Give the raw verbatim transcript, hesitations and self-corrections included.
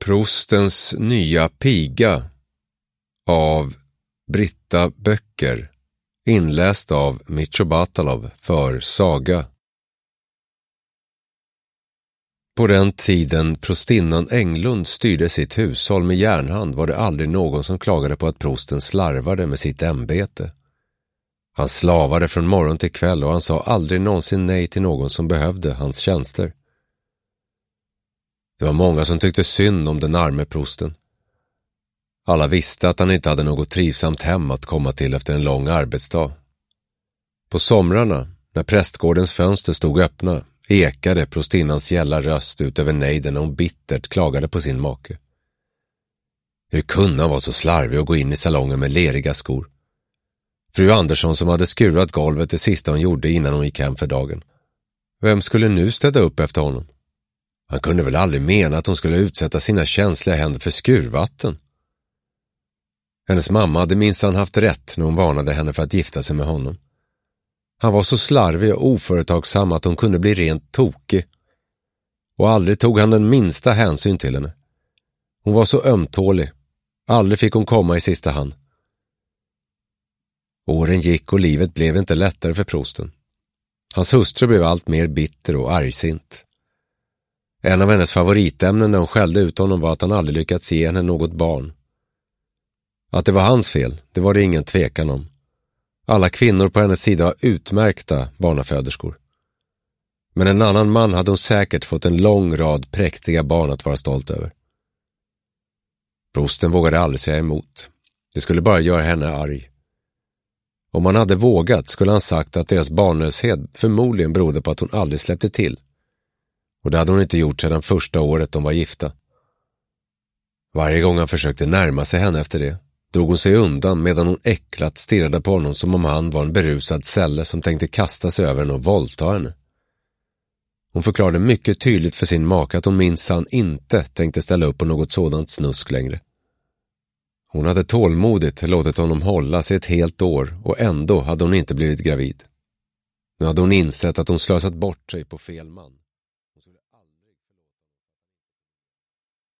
Prostens nya piga av Britta Böcker, inläst av Micho Batalov för Saga. På den tiden prostinnan Englund styrde sitt hushåll med järnhand var det aldrig någon som klagade på att prosten slarvade med sitt ämbete. Han slavade från morgon till kväll och han sa aldrig någonsin nej till någon som behövde hans tjänster. Det var många som tyckte synd om den arme prosten. Alla visste att han inte hade något trivsamt hem att komma till efter en lång arbetsdag. På somrarna, när prästgårdens fönster stod öppna, ekade prostinnans gälla röst ut över nejden när hon bittert klagade på sin make. Hur kunde han vara så slarvig och gå in i salongen med leriga skor? Fru Andersson som hade skurat golvet det sista hon gjorde innan hon gick hem för dagen. Vem skulle nu städa upp efter honom? Han kunde väl aldrig mena att hon skulle utsätta sina känsliga händer för skurvatten. Hennes mamma hade minsann haft rätt när hon varnade henne för att gifta sig med honom. Han var så slarvig och oföretagsam att hon kunde bli rent tokig. Och aldrig tog han den minsta hänsyn till henne. Hon var så ömtålig. Aldrig fick hon komma i sista hand. Åren gick och livet blev inte lättare för prosten. Hans hustru blev allt mer bitter och argsint. En av hennes favoritämnen när hon skällde ut honom var att han aldrig lyckats ge henne något barn. Att det var hans fel, det var det ingen tvekan om. Alla kvinnor på hennes sida var utmärkta barnaföderskor. Men en annan man hade hon säkert fått en lång rad präktiga barn att vara stolt över. Prosten vågade aldrig säga emot. Det skulle bara göra henne arg. Om han hade vågat skulle han sagt att deras barnlöshet förmodligen berodde på att hon aldrig släppte till. Och det hade hon inte gjort sedan första året de var gifta. Varje gång han försökte närma sig henne efter det drog hon sig undan medan hon äcklat stirrade på honom som om han var en berusad sälle som tänkte kasta sig över henne och våldta henne. Hon förklarade mycket tydligt för sin make att hon minsann inte tänkte ställa upp på något sådant snusk längre. Hon hade tålmodigt låtit honom hålla sig ett helt år och ändå hade hon inte blivit gravid. Nu hade hon insett att hon slösat bort sig på fel man.